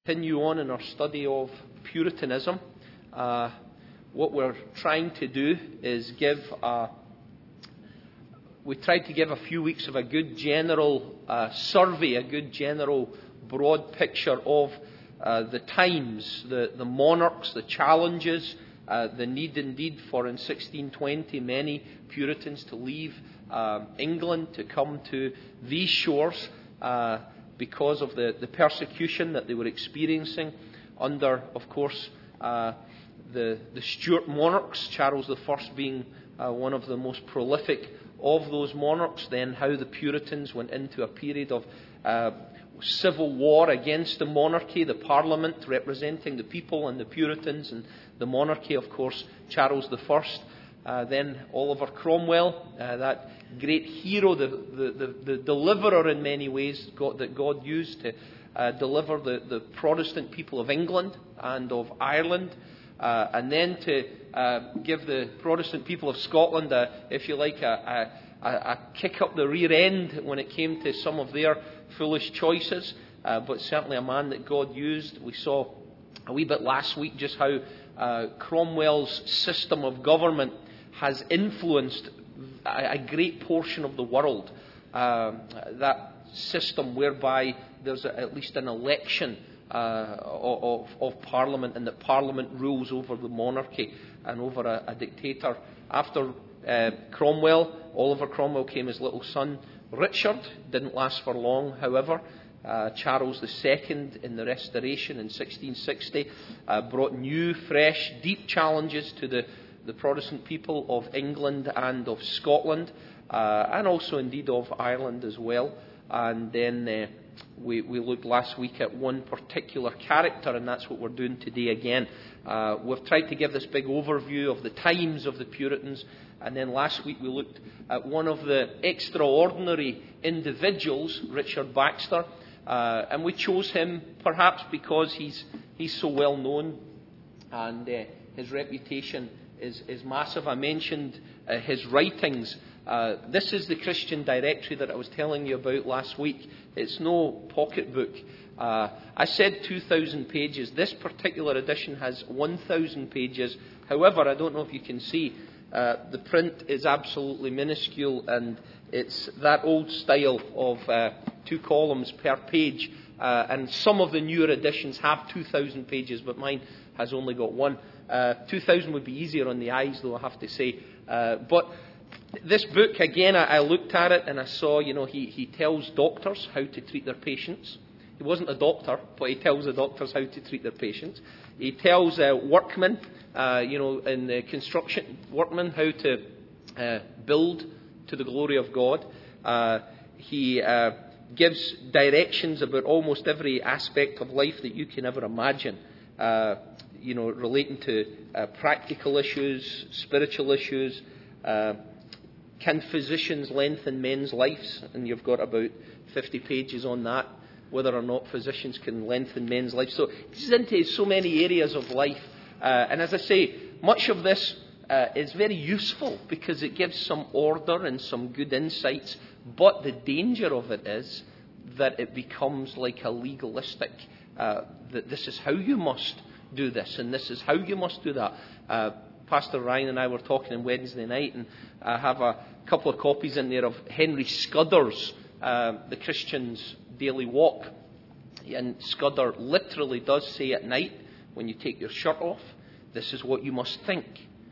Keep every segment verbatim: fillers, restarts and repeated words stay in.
Continue on in our study of Puritanism. Uh, what we're trying to do is give a, we tried to give a few weeks of a good general uh, survey, a good general broad picture of uh, the times, the, the monarchs, the challenges, uh, the need indeed for in sixteen twenty many Puritans to leave uh, England to come to these shores. Uh, because of the, the persecution that they were experiencing under, of course, uh, the, the Stuart monarchs, Charles the First being uh, one of the most prolific of those monarchs, then how the Puritans went into a period of uh, civil war against the monarchy, the Parliament representing the people and the Puritans, and the monarchy, of course, Charles the First. Uh, then Oliver Cromwell, uh, that great hero, the, the, the, the deliverer in many ways God, that God used to uh, deliver the, the Protestant people of England and of Ireland, uh, and then to uh, give the Protestant people of Scotland, a, if you like, a, a, a kick up the rear end when it came to some of their foolish choices, uh, but certainly a man that God used. We saw a wee bit last week just how uh, Cromwell's system of government has influenced a great portion of the world. Uh, that system whereby there's a, at least an election uh, of, of Parliament, and that Parliament rules over the monarchy and over a, a dictator. After uh, Cromwell, Oliver Cromwell, came his little son Richard. Didn't last for long, however. Uh, Charles the Second in the Restoration in sixteen sixty uh, brought new, fresh, deep challenges to the the Protestant people of England and of Scotland, uh, and also indeed of Ireland as well. And then uh, we, we looked last week at one particular character, and that's what we're doing today again. Uh, we've tried to give this big overview of the times of the Puritans, and then last week we looked at one of the extraordinary individuals, Richard Baxter, uh, and we chose him perhaps because he's, he's so well known, and uh, his reputation Is, is massive. I mentioned uh, his writings. Uh, this is the Christian Directory that I was telling you about last week. It's no pocketbook. Uh, I said two thousand pages. This particular edition has one thousand pages. However, I don't know if you can see, uh, the print is absolutely minuscule, and it's that old style of uh, two columns per page. Uh, and some of the newer editions have two thousand pages, but mine has only got one. Uh, two thousand would be easier on the eyes, though, I have to say. Uh, but this book, again, I, I looked at it and I saw, you know, he, he tells doctors how to treat their patients. He wasn't a doctor, but he tells the doctors how to treat their patients. He tells uh, workmen, uh, you know, in the construction, workmen how to uh, build to the glory of God. Uh, he uh, gives directions about almost every aspect of life that you can ever imagine. Uh, you know, relating to uh, practical issues, spiritual issues. Uh, can physicians lengthen men's lives? And you've got about fifty pages on that, whether or not physicians can lengthen men's lives. So this is into so many areas of life. Uh, and as I say, much of this uh, is very useful because it gives some order and some good insights. But the danger of it is that it becomes like a legalistic, uh, that this is how you must do this, and this is how you must do that. Uh, Pastor Ryan and I were talking on Wednesday night, and I have a couple of copies in there of Henry Scudder's uh, The Christian's Daily Walk. And Scudder literally does say at night, when you take your shirt off, this is what you must think.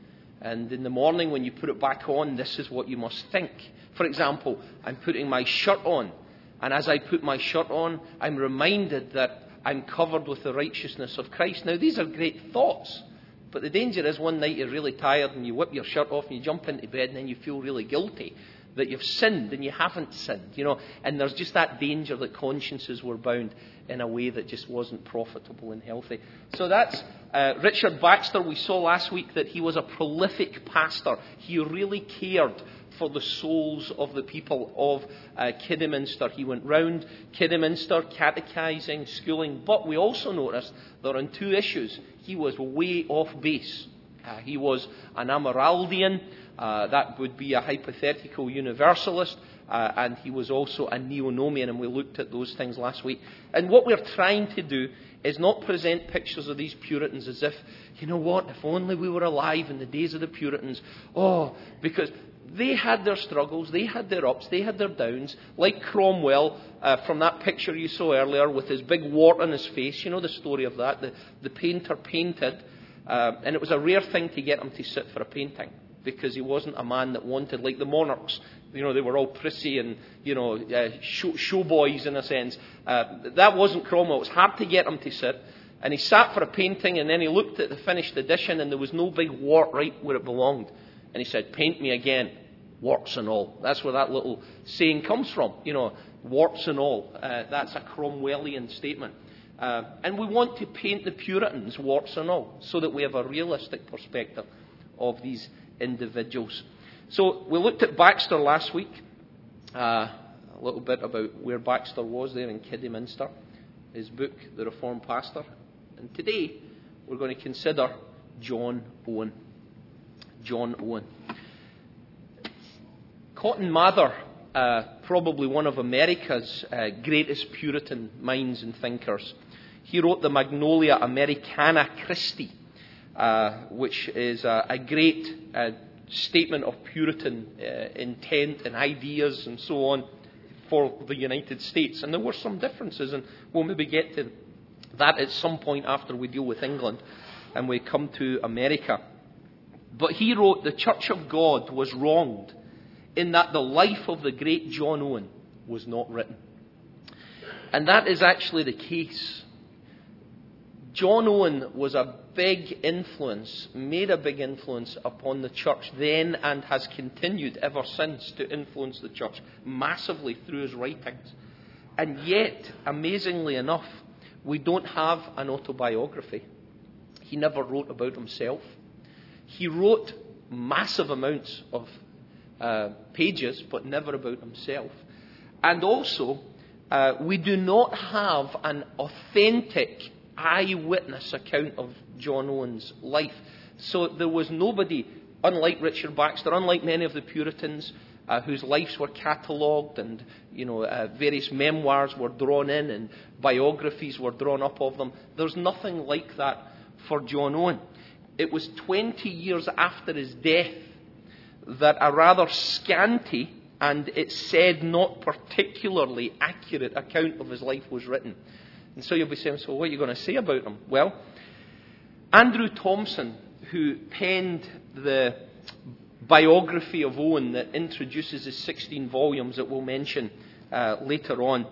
And in the morning, when you put it back on, this is what you must think. For example, I'm putting my shirt on, and as I put my shirt on, I'm reminded that I'm covered with the righteousness of Christ. Now, these are great thoughts, but the danger is one night you're really tired and you whip your shirt off and you jump into bed and then you feel really guilty that you've sinned and you haven't sinned, you know. And there's just that danger that consciences were bound in a way that just wasn't profitable and healthy. So that's uh, Richard Baxter. We saw last week that he was a prolific pastor. He really cared for the souls of the people of uh, Kidderminster. He went round Kidderminster catechizing, schooling, but we also noticed that on two issues he was way off base. Uh, he was an Amyraldian, uh, that would be a hypothetical universalist, uh, and he was also a neo-nomian, and we looked at those things last week. And what we're trying to do is not present pictures of these Puritans as if, you know what, if only we were alive in the days of the Puritans. Oh, because they had their struggles, they had their ups, they had their downs. Like Cromwell, uh, from that picture you saw earlier with his big wart on his face. You know the story of that. The, the painter painted, uh, and it was a rare thing to get him to sit for a painting, because he wasn't a man that wanted, like the monarchs. You know, they were all prissy and, you know, uh, show, show boys in a sense. Uh, that wasn't Cromwell. It was hard to get him to sit. And he sat for a painting, and then he looked at the finished edition, and there was no big wart right where it belonged. And he said, "Paint me again, warts and all." That's where that little saying comes from. You know, warts and all. Uh, that's a Cromwellian statement. Uh, and we want to paint the Puritans warts and all, so that we have a realistic perspective of these individuals. So we looked at Baxter last week, uh, a little bit about where Baxter was there in Kidderminster, his book, The Reformed Pastor. And today we're going to consider John Owen. John Owen. Cotton Mather, uh, probably one of America's uh, greatest Puritan minds and thinkers. He wrote the Magnolia Americana Christi, uh, which is a, a great uh, statement of Puritan uh, intent and ideas and so on for the United States. And there were some differences, and we'll maybe get to that at some point after we deal with England and we come to America. But he wrote, "The Church of God was wronged in that the life of the great John Owen was not written." And that is actually the case. John Owen was a big influence, made a big influence upon the church then, and has continued ever since to influence the church massively through his writings. And yet, amazingly enough, we don't have an autobiography. He never wrote about himself. He wrote massive amounts of uh, pages, but never about himself. And also, uh, we do not have an authentic eyewitness account of John Owen's life. So there was nobody, unlike Richard Baxter, unlike many of the Puritans, uh, whose lives were catalogued, and you know uh, various memoirs were drawn in and biographies were drawn up of them. There's nothing like that for John Owen. It was twenty years after his death that a rather scanty and, it said, not particularly accurate account of his life was written. And so you'll be saying, so what are you going to say about him? Well, Andrew Thompson, who penned the biography of Owen that introduces his sixteen volumes that we'll mention uh, later on,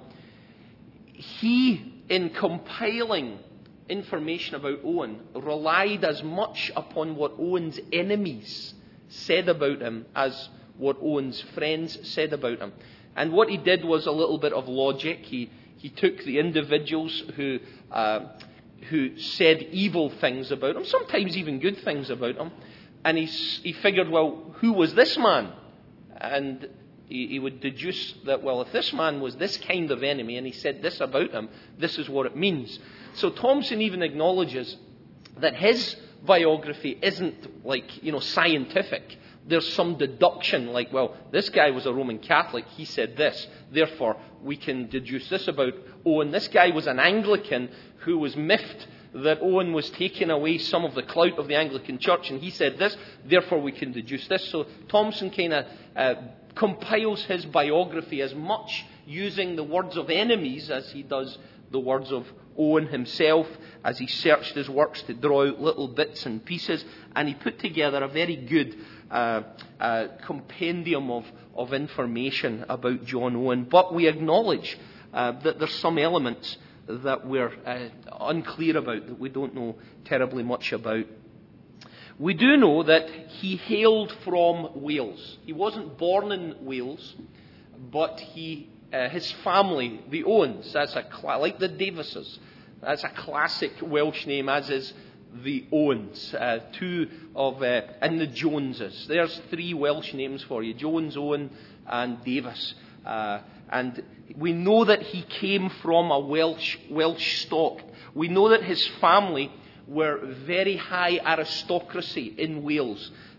he, in compiling information about Owen, relied as much upon what Owen's enemies said about him as what Owen's friends said about him. And what he did was a little bit of logic. He He took the individuals who uh, who said evil things about him, sometimes even good things about him, and he, he figured, well, who was this man? And he, he would deduce that, well, if this man was this kind of enemy and he said this about him, this is what it means. So Thompson even acknowledges that his biography isn't like, you know, scientific. There's some deduction, like, well, this guy was a Roman Catholic, he said this, therefore we can deduce this about Owen. This guy was an Anglican who was miffed that Owen was taking away some of the clout of the Anglican Church, and he said this, therefore we can deduce this. So Thompson kind of uh, compiles his biography as much using the words of enemies as he does the words of Owen himself, as he searched his works to draw out little bits and pieces, and he put together a very good uh, uh, compendium of, of information about John Owen. But we acknowledge uh, that there's some elements that we're uh, unclear about, that we don't know terribly much about. We do know that he hailed from Wales. He wasn't born in Wales, but he Uh, his family, the Owens, that's a cl- like the Davises, that's a classic Welsh name, as is the Owens, uh, two of, uh, and the Joneses. There's three Welsh names for you, Jones, Owen, and Davis. Uh, and we know that he came from a Welsh, Welsh stock. We know that his family were very high aristocracy in Wales.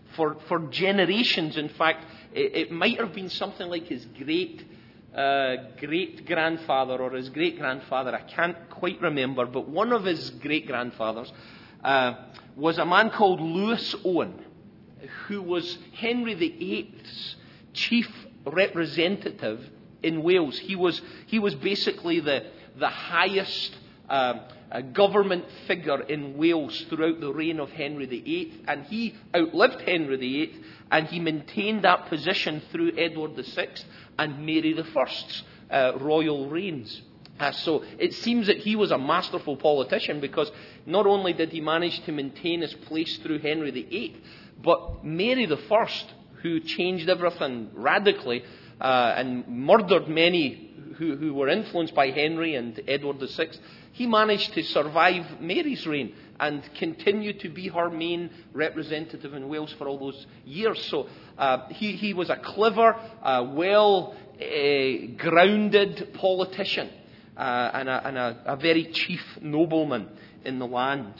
for, for generations. In fact, it, it might have been something like his great uh, great-grandfather or his great-grandfather. I can't quite remember, but one of his great-grandfathers uh, was a man called Lewis Owen, who was Henry the Eighth's chief representative in Wales. He was he was basically the the highest um, uh, government figure in Wales throughout the reign of Henry the Eighth, and he outlived Henry the Eighth, and he maintained that position through Edward the Sixth and Mary the First's uh, royal reigns. Uh, so it seems that he was a masterful politician, because not only did he manage to maintain his place through Henry the Eighth, but Mary the First, who changed everything radically uh, and murdered many who, who were influenced by Henry and Edward the Sixth, he managed to survive Mary's reign and continue to be her main representative in Wales for all those years. So uh, he, he was a clever, uh, well-grounded uh, politician uh, and, a, and a, a very chief nobleman in the land.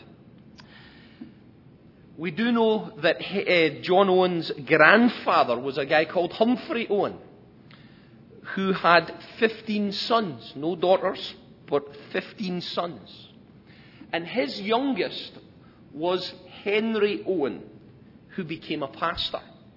We do know that uh, John Owen's grandfather was a guy called Humphrey Owen, who had fifteen sons, no daughters, but fifteen sons. And his youngest was Henry Owen, who became a pastor,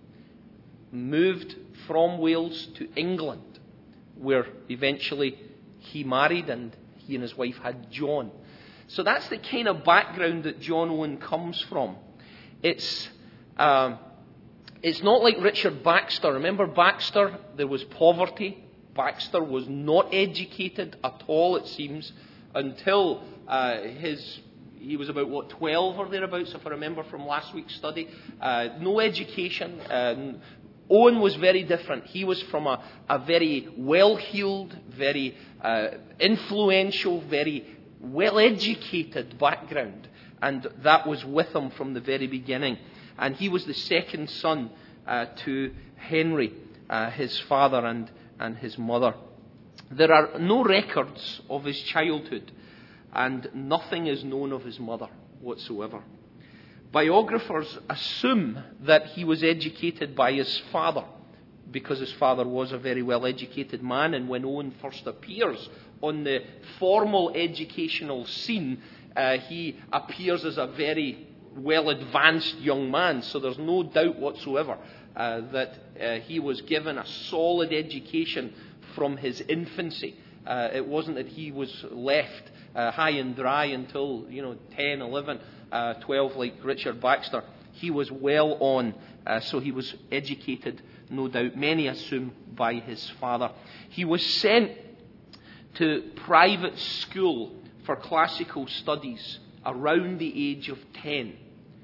moved from Wales to England, where eventually he married and he and his wife had John. So that's the kind of background that John Owen comes from. It's um, it's not like Richard Baxter. Remember Baxter? There was poverty. Baxter was not educated at all, it seems, until uh, his he was about, what, twelve or thereabouts, if I remember from last week's study. Uh, no education. Um, Owen was very different. He was from a, a very well-heeled, very uh, influential, very well-educated background. And that was with him from the very beginning. And he was the second son uh, to Henry, uh, his father and, and his mother. There are no records of his childhood, and nothing is known of his mother whatsoever. Biographers assume that he was educated by his father, because his father was a very well-educated man, and when Owen first appears on the formal educational scene, uh, he appears as a very well-advanced young man. So there's no doubt whatsoever uh, that uh, he was given a solid education from his infancy. Uh, it wasn't that he was left uh, high and dry until, you know, ten, eleven, uh, twelve, like Richard Baxter. He was well on, uh, so he was educated, no doubt, many assume, by his father. He was sent to private school for classical studies around the age of ten.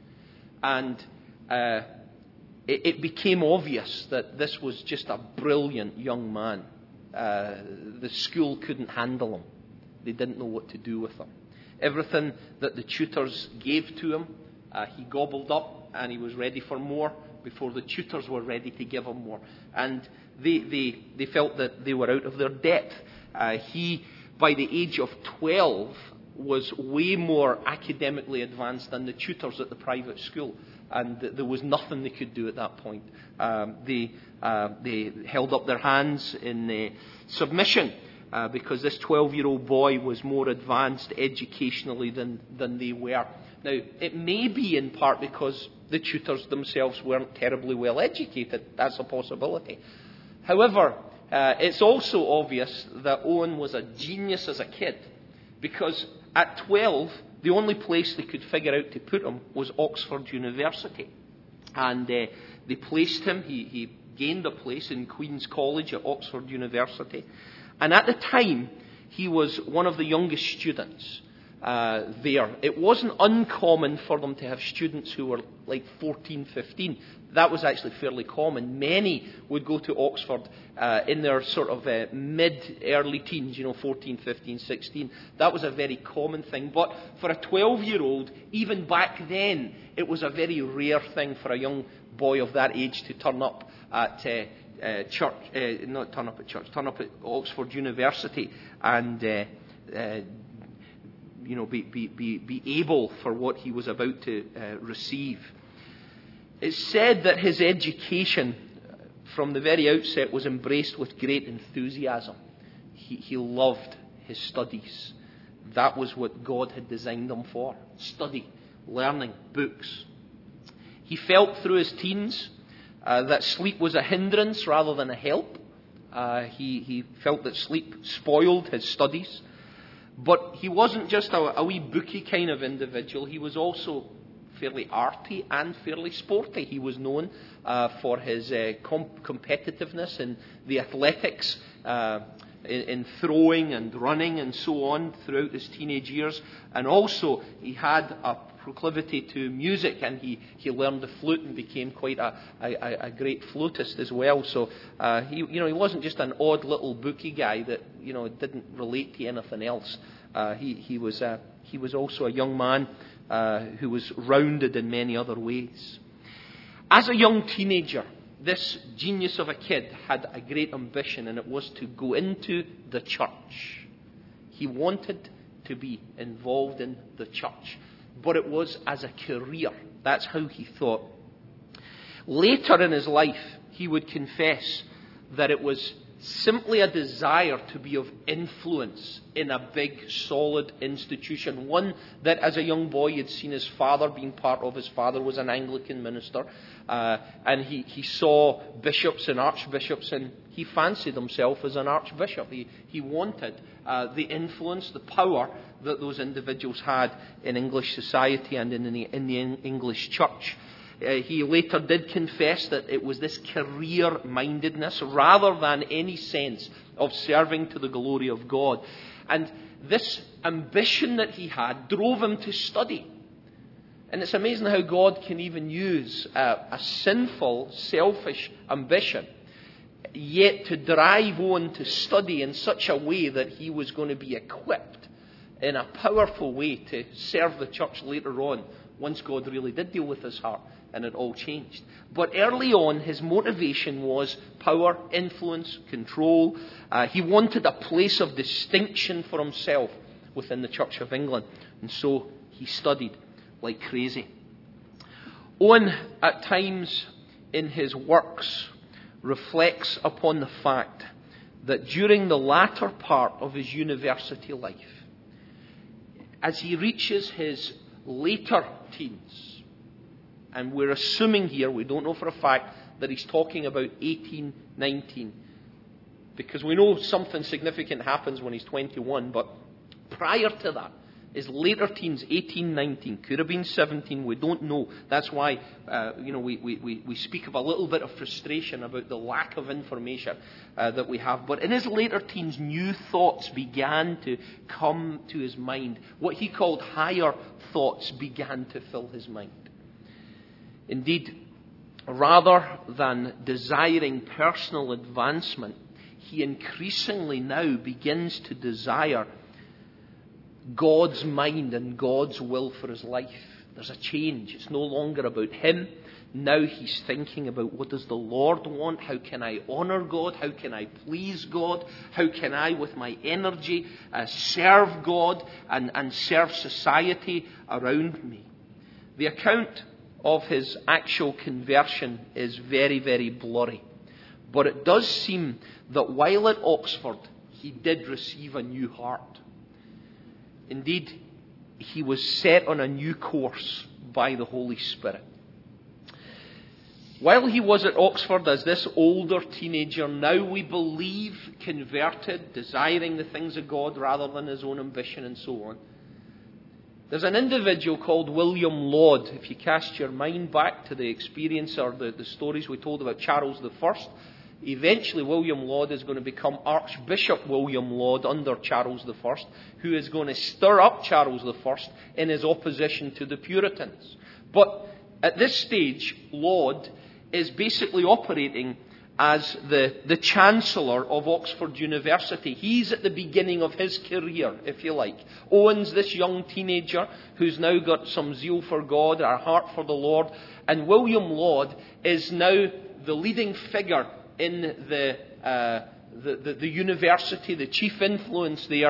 And uh, it, it became obvious that this was just a brilliant young man. Uh, the school couldn't handle him. They didn't know what to do with him. Everything that the tutors gave to him, uh, he gobbled up, and he was ready for more before the tutors were ready to give him more. And they, they, they felt that they were out of their depth. Uh, he, by the age of twelve, was way more academically advanced than the tutors at the private school. And there was nothing they could do at that point. Um, they, uh, they held up their hands in uh, submission uh, because this twelve-year-old boy was more advanced educationally than, than they were. Now, it may be in part because the tutors themselves weren't terribly well educated. That's a possibility. However, uh, it's also obvious that Owen was a genius as a kid, because at twelve, the only place they could figure out to put him was Oxford University. And uh, they placed him, he, he gained a place in Queen's College at Oxford University. And at the time, he was one of the youngest students uh, there. It wasn't uncommon for them to have students who were like fourteen, fifteen. That was actually fairly common. Many would go to Oxford uh, in their sort of uh, mid-early teens, you know, fourteen, fifteen, sixteen. That was a very common thing. But for a twelve-year-old, even back then, it was a very rare thing for a young boy of that age to turn up at uh, uh, church, uh, not turn up at church, turn up at Oxford University and, uh, uh, you know, be, be, be, be able for what he was about to uh, receive. It's said that his education from the very outset was embraced with great enthusiasm. He, he loved his studies. That was what God had designed him for. Study, learning, books. He felt through his teens uh, that sleep was a hindrance rather than a help. Uh, he, he felt that sleep spoiled his studies. But he wasn't just a, a wee booky kind of individual. He was also fairly arty and fairly sporty. He was known uh, for his uh, com- competitiveness in the athletics, uh, in, in throwing and running and so on throughout his teenage years. And also he had a proclivity to music, and he, he learned the flute and became quite a, a, a great flautist as well. So uh, he you know he wasn't just an odd little booky guy that you know didn't relate to anything else. Uh, he he was uh, he was also a young man uh, who was rounded in many other ways. As a young teenager, this genius of a kid had a great ambition, and it was to go into the church. He wanted to be involved in the church, but it was as a career. That's how he thought. Later in his life, he would confess that it was simply a desire to be of influence in a big, solid institution. One that as a young boy he had seen his father being part of. His father was an Anglican minister. Uh, and he, he saw bishops and archbishops, and he fancied himself as an archbishop. He, he wanted uh, the influence, the power that those individuals had in English society and in the, in the English church. Uh, he later did confess that it was this career-mindedness rather than any sense of serving to the glory of God. And this ambition that he had drove him to study. And it's amazing how God can even use a, a sinful, selfish ambition, yet to drive on to study in such a way that he was going to be equipped in a powerful way to serve the church later on, once God really did deal with his heart and it all changed. But early on, his motivation was power, influence, control. Uh, he wanted a place of distinction for himself within the Church of England. And so he studied like crazy. Owen, at times in his works, reflects upon the fact that during the latter part of his university life, as he reaches his later teens, and we're assuming here, we don't know for a fact, that he's talking about eighteen, nineteen, because we know something significant happens when he's twenty-one, but prior to that, his later teens, eighteen, nineteen, could have been seventeen, we don't know. That's why uh, you know we, we, we speak of a little bit of frustration about the lack of information uh, that we have. But in his later teens, new thoughts began to come to his mind. What he called higher thoughts began to fill his mind. Indeed, rather than desiring personal advancement, he increasingly now begins to desire God's mind and God's will for his life. There's a change. It's no longer about him. Now he's thinking about, what does the Lord want? How can I honour God? How can I please God? How can I, with my energy, uh, serve God and, and serve society around me? The account of his actual conversion is very, very blurry. But it does seem that while at Oxford, he did receive a new heart. Indeed, he was set on a new course by the Holy Spirit. While he was at Oxford as this older teenager, now we believe converted, desiring the things of God rather than his own ambition and so on, there's an individual called William Laud. If you cast your mind back to the experience or the, the stories we told about Charles the First, eventually William Laud is going to become Archbishop William Laud under Charles the First, who is going to stir up Charles the First in his opposition to the Puritans. But at this stage, Laud is basically operating as the, the Chancellor of Oxford University. He's at the beginning of his career, if you like. Owen's this young teenager who's now got some zeal for God, a heart for the Lord. And William Laud is now the leading figure in the, uh, the, the, the university, the chief influence there.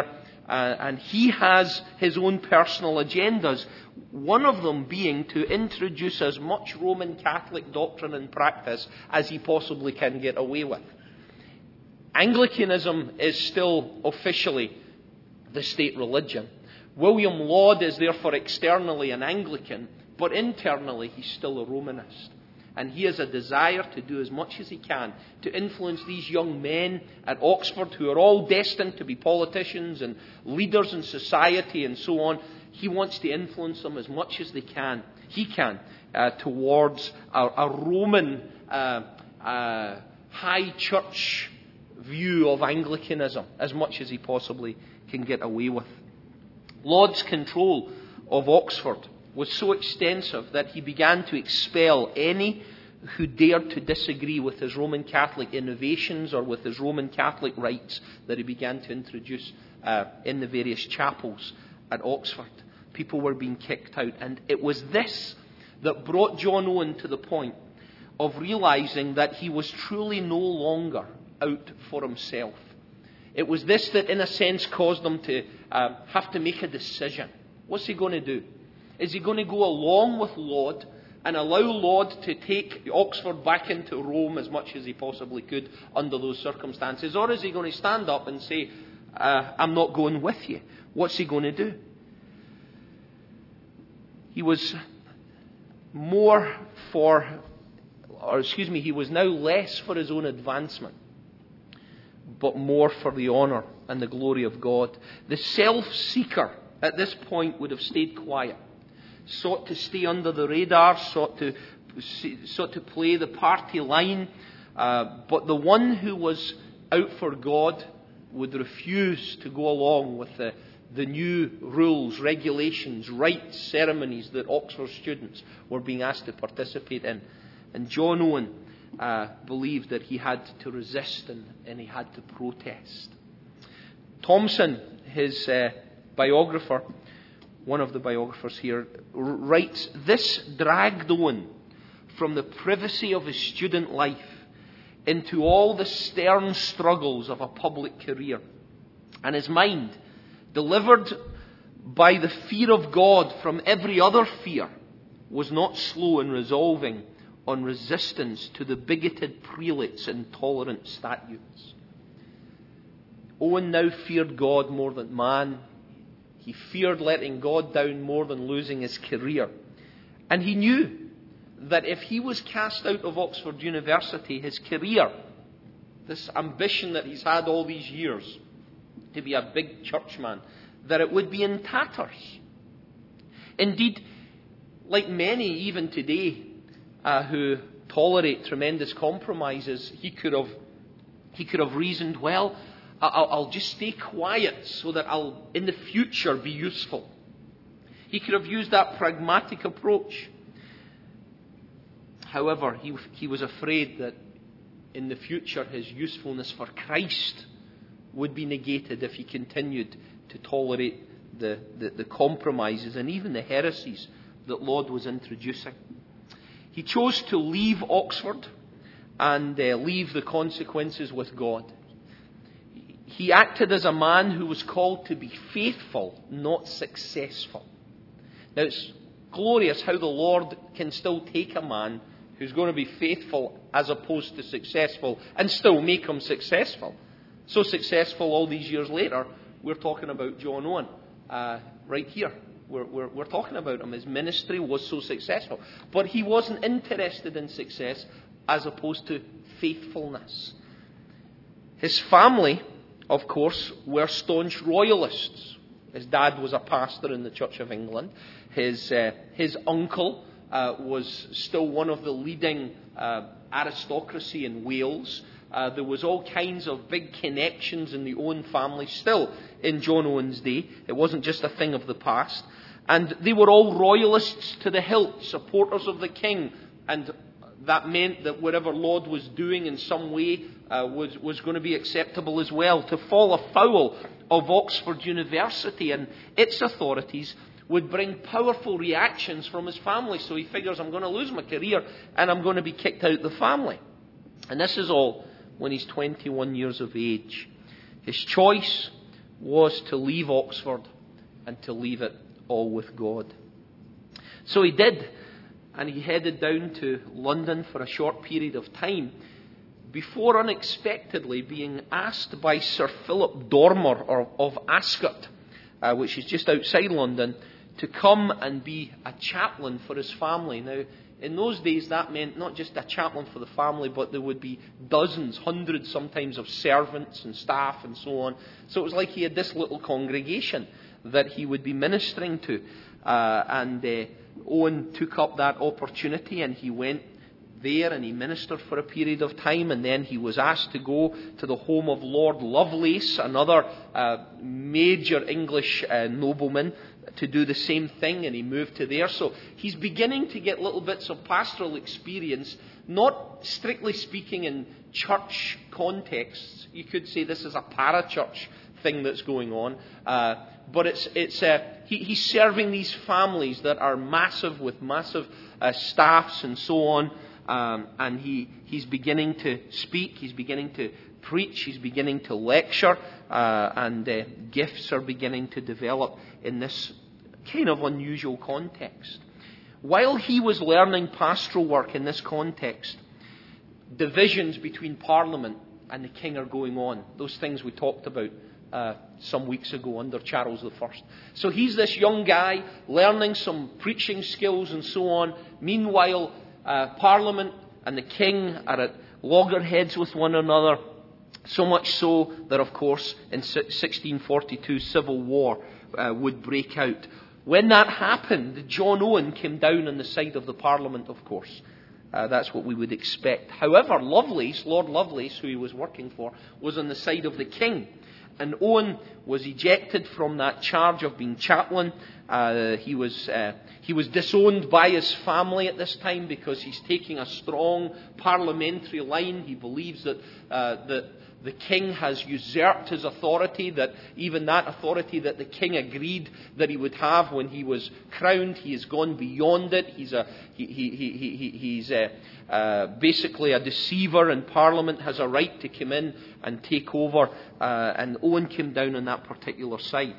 Uh, and he has his own personal agendas, one of them being to introduce as much Roman Catholic doctrine and practice as he possibly can get away with. Anglicanism is still officially the state religion. William Laud is therefore externally an Anglican, but internally he's still a Romanist. And he has a desire to do as much as he can to influence these young men at Oxford who are all destined to be politicians and leaders in society and so on. He wants to influence them as much as they can, he can, uh, towards a, a Roman uh, uh, high church view of Anglicanism as much as he possibly can get away with. Laud's control of Oxford was so extensive that he began to expel any who dared to disagree with his Roman Catholic innovations or with his Roman Catholic rites that he began to introduce uh, in the various chapels at Oxford. People were being kicked out, and it was this that brought John Owen to the point of realizing that he was truly no longer out for himself. It was this that in a sense caused him to uh, have to make a decision. What's he going to do? Is he going to go along with Laud and allow Laud to take Oxford back into Rome as much as he possibly could under those circumstances? Or is he going to stand up and say, uh, I'm not going with you? What's he going to do? He was more for, or excuse me, he was now less for his own advancement, but more for the honour and the glory of God. The self-seeker at this point would have stayed quiet, sought to stay under the radar, sought to sought to play the party line. Uh, but the one who was out for God would refuse to go along with the, the new rules, regulations, rites, ceremonies that Oxford students were being asked to participate in. And John Owen uh, believed that he had to resist and, and he had to protest. Thomson, his uh, biographer, one of the biographers here, writes, this dragged Owen from the privacy of his student life into all the stern struggles of a public career. And his mind, delivered by the fear of God from every other fear, was not slow in resolving on resistance to the bigoted prelates and intolerant statutes. Owen now feared God more than man. He feared letting God down more than losing his career. And he knew that if he was cast out of Oxford University, his career, this ambition that he's had all these years to be a big churchman, that it would be in tatters. Indeed, like many even today uh, who tolerate tremendous compromises, he could have he could have reasoned, well, I'll, I'll just stay quiet so that I'll, in the future, be useful. He could have used that pragmatic approach. However, he, he was afraid that in the future his usefulness for Christ would be negated if he continued to tolerate the, the, the compromises and even the heresies that Laud was introducing. He chose to leave Oxford and uh, leave the consequences with God. He acted as a man who was called to be faithful, not successful. Now, it's glorious how the Lord can still take a man who's going to be faithful as opposed to successful and still make him successful. So successful all these years later, we're talking about John Owen uh, right here. We're, we're, we're talking about him. His ministry was so successful. But he wasn't interested in success as opposed to faithfulness. His family, of course, were staunch royalists. His dad was a pastor in the Church of England. His, uh, his uncle uh, was still one of the leading uh, aristocracy in Wales. Uh, there was all kinds of big connections in the Owen family still in John Owen's day. It wasn't just a thing of the past. And they were all royalists to the hilt, supporters of the king. And that meant that whatever Laud was doing in some way uh, was, was going to be acceptable as well. To fall afoul of Oxford University and its authorities would bring powerful reactions from his family. So he figures, I'm going to lose my career and I'm going to be kicked out of the family. And this is all when he's twenty-one years of age. His choice was to leave Oxford and to leave it all with God. So he did, and he headed down to London for a short period of time before unexpectedly being asked by Sir Philip Dormer of Ascot, uh, which is just outside London, to come and be a chaplain for his family. Now, in those days, that meant not just a chaplain for the family, but there would be dozens, hundreds sometimes of servants and staff and so on. So it was like he had this little congregation that he would be ministering to. Uh, and uh, Owen took up that opportunity, and he went there and he ministered for a period of time, and then he was asked to go to the home of Lord Lovelace, another uh, major English uh, nobleman, to do the same thing, and he moved to there. So he's beginning to get little bits of pastoral experience, not strictly speaking in church contexts. You could say this is a parachurch thing that's going on, uh, but it's it's uh, he, he's serving these families that are massive, with massive uh, staffs and so on. Um, and he, he's beginning to speak, he's beginning to preach, he's beginning to lecture, uh, and uh, gifts are beginning to develop in this kind of unusual context. While he was learning pastoral work in this context, divisions between Parliament and the king are going on. Those things we talked about uh, some weeks ago under Charles the First. So he's this young guy learning some preaching skills and so on. Meanwhile, Uh, Parliament and the king are at loggerheads with one another, so much so that, of course, in sixteen forty-two, civil war uh, would break out. When that happened, John Owen came down on the side of the Parliament, of course. Uh, that's what we would expect. However, Lovelace, Lord Lovelace, who he was working for, was on the side of the king. And Owen was ejected from that charge of being chaplain. Uh, he was uh, he was disowned by his family at this time because he's taking a strong parliamentary line. He believes that uh, that the king has usurped his authority, that even that authority that the king agreed that he would have when he was crowned, he has gone beyond it. He's a he he he, he he's a, uh, basically a deceiver, and Parliament has a right to come in and take over. Uh, and Owen came down on that particular side.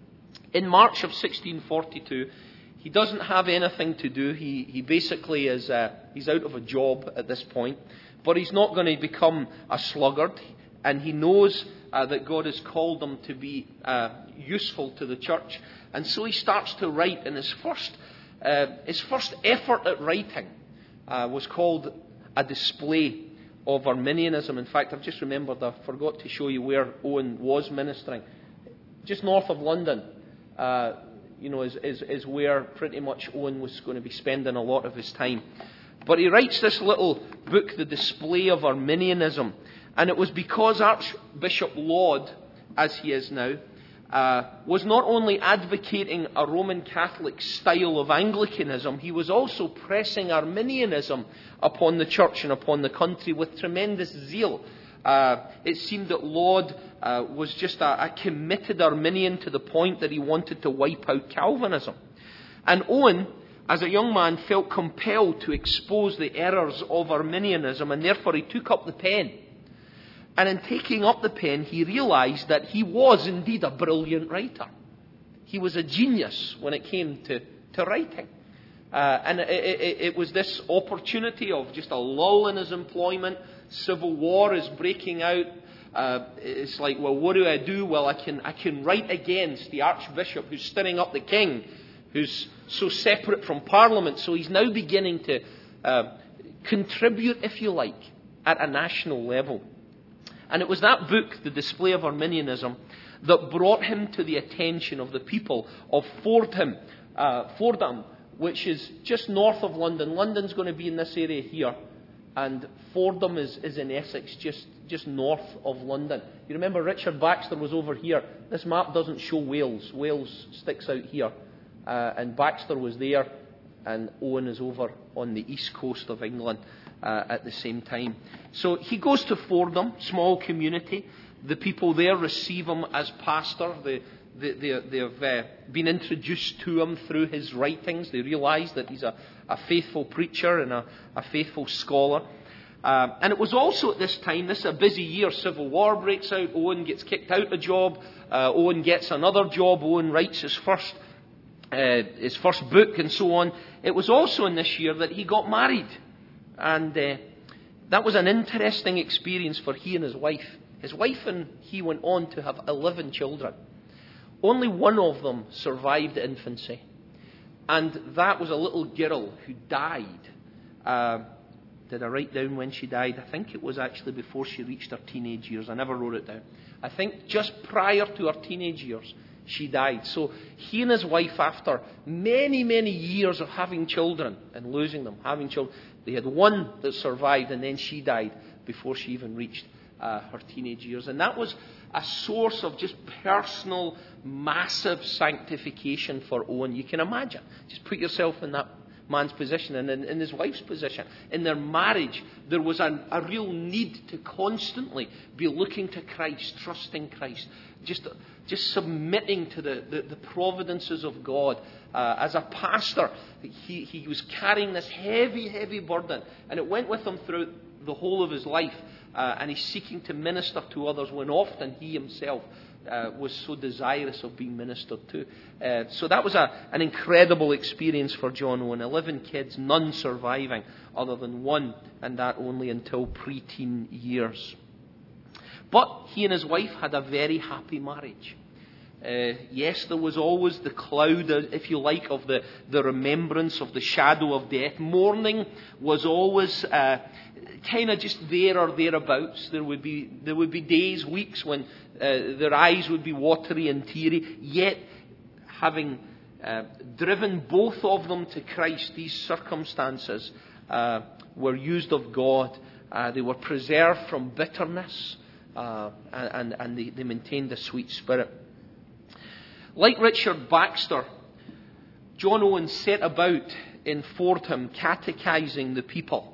In March of sixteen forty-two, he doesn't have anything to do. He he basically is uh, he's out of a job at this point, but he's not going to become a sluggard. And he knows uh, that God has called him to be uh, useful to the church. And so he starts to write. And his first, uh, his first effort at writing uh, was called A Display of Arminianism. In fact, I've just remembered, I forgot to show you where Owen was ministering. Just north of London, uh, you know, is, is, is where pretty much Owen was going to be spending a lot of his time. But he writes this little book, The Display of Arminianism. And it was because Archbishop Laud, as he is now, uh, was not only advocating a Roman Catholic style of Anglicanism, he was also pressing Arminianism upon the church and upon the country with tremendous zeal. Uh, it seemed that Laud uh, was just a, a committed Arminian to the point that he wanted to wipe out Calvinism. And Owen, as a young man, felt compelled to expose the errors of Arminianism, and therefore he took up the pen. And in taking up the pen, he realized that he was indeed a brilliant writer. He was a genius when it came to, to writing. Uh, and it, it, it was this opportunity of just a lull in his employment. Civil war is breaking out. Uh, it's like, well, what do I do? Well, I can, I can write against the Archbishop who's stirring up the king, who's so separate from Parliament. So he's now beginning to uh, contribute, if you like, at a national level. And it was that book, The Display of Arminianism, that brought him to the attention of the people of Fordham, uh, Fordham, which is just north of London. London's going to be in this area here, and Fordham is, is in Essex, just, just north of London. You remember Richard Baxter was over here. This map doesn't show Wales. Wales sticks out here. Uh, and Baxter was there, and Owen is over on the east coast of England. Uh, at the same time. So he goes to Fordham, small community. The people there receive him as pastor. They, they, they, they've uh, been introduced to him through his writings. They realise that he's a, a faithful preacher and a, a faithful scholar. Uh, and it was also at this time, this is a busy year, civil war breaks out, Owen gets kicked out of a job, uh, Owen gets another job, Owen writes his first, uh, his first book and so on. It was also in this year that he got married. And uh, that was an interesting experience for he and his wife. His wife and he went on to have eleven children. Only one of them survived infancy. And that was a little girl who died. Uh, did I write down when she died? I think it was actually before she reached her teenage years. I never wrote it down. I think just prior to her teenage years, she died. So he and his wife, after many, many years of having children and losing them, having children, they had one that survived, and then she died before she even reached uh, her teenage years. And that was a source of just personal, massive sanctification for Owen. You can imagine. Just put yourself in that man's position and in, in his wife's position. In their marriage, there was a, a real need to constantly be looking to Christ, trusting Christ, just, just submitting to the, the, the providences of God. Uh, as a pastor, he, he was carrying this heavy, heavy burden, and it went with him throughout the whole of his life. Uh, and he's seeking to minister to others when often he himself uh, was so desirous of being ministered to. Uh, so that was a, an incredible experience for John Owen. Eleven kids, none surviving other than one, and that only until preteen years. But he and his wife had a very happy marriage. Uh, yes, there was always the cloud, if you like, of the, the remembrance of the shadow of death. Mourning was always uh, kind of just there or thereabouts. There would be there would be days, weeks when uh, their eyes would be watery and teary. Yet, having uh, driven both of them to Christ, these circumstances uh, were used of God. Uh, they were preserved from bitterness, uh, and, and they, they maintained a sweet spirit. Like Richard Baxter, John Owen set about in Fordham catechizing the people.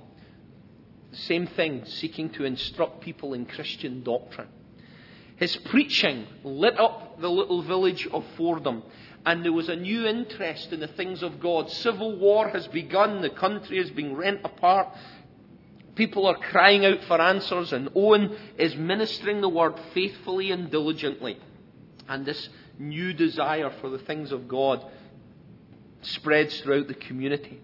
Same thing, seeking to instruct people in Christian doctrine. His preaching lit up the little village of Fordham, and there was a new interest in the things of God. Civil war has begun, the country is being rent apart. People are crying out for answers, and Owen is ministering the word faithfully and diligently. And this new desire for the things of God spreads throughout the community.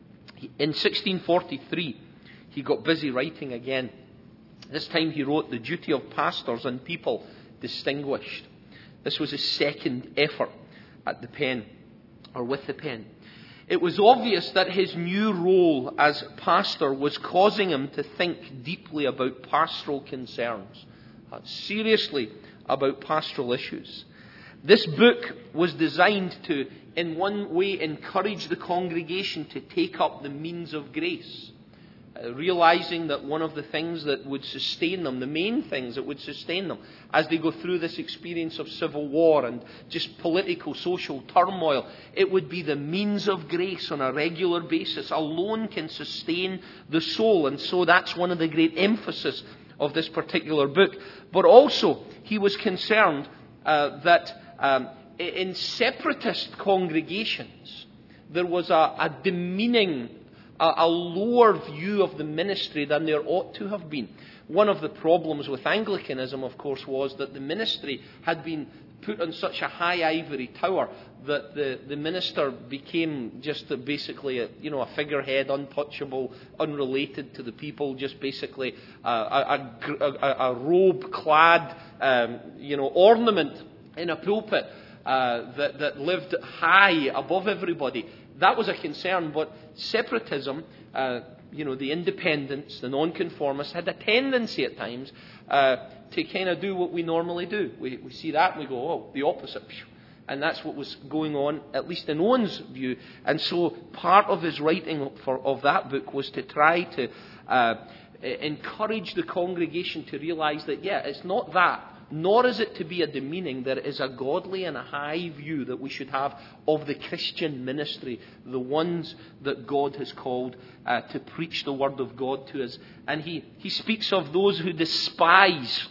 In sixteen forty-three, he got busy writing again. This time he wrote The Duty of Pastors and People Distinguished. This was his second effort at the pen, or with the pen. It was obvious that his new role as pastor was causing him to think deeply about pastoral concerns, uh, seriously about pastoral issues. This book was designed to, in one way, encourage the congregation to take up the means of grace, uh, realizing that one of the things that would sustain them, the main things that would sustain them, as they go through this experience of civil war and just political, social turmoil, it would be the means of grace on a regular basis alone can sustain the soul. And so that's one of the great emphasis of this particular book. But also, he was concerned uh, that Um, in separatist congregations, there was a, a demeaning, a, a lower view of the ministry than there ought to have been. One of the problems with Anglicanism, of course, was that the ministry had been put on such a high ivory tower that the, the minister became just a, basically a, you know, a figurehead, untouchable, unrelated to the people, just basically a, a, a, a robe-clad um, you know, ornament in a pulpit uh, that, that lived high above everybody. That was a concern, but separatism, uh, you know, the independents, the nonconformists, had a tendency at times uh, to kind of do what we normally do. We, we see that and we go, oh, the opposite. And that's what was going on, at least in Owen's view. And so part of his writing for, of that book was to try to uh, encourage the congregation to realize that, yeah, it's not that. Nor is it to be a demeaning. There is a godly and a high view that we should have of the Christian ministry, the ones that God has called uh, to preach the word of God to us. And he, he speaks of those who despise